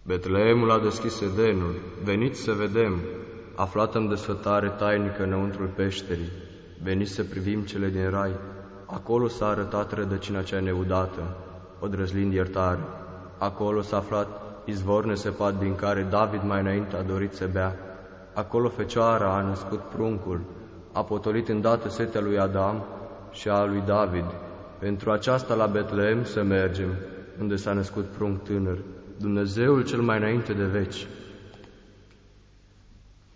Betleemul a deschis Edenul, veniți să vedem. Aflată în desfătare tainică înăuntrul peșterii, veniți să privim cele din rai. Acolo s-a arătat rădăcina cea neudată, odrăzlind iertare. Acolo s-a aflat izvor nesăpat din care David mai înainte a dorit să bea. Acolo Fecioara a născut pruncul, a potolit îndată setea lui Adam și a lui David. Pentru aceasta la Betleem să mergem, unde s-a născut prunc tânăr, Dumnezeul cel mai înainte de veci.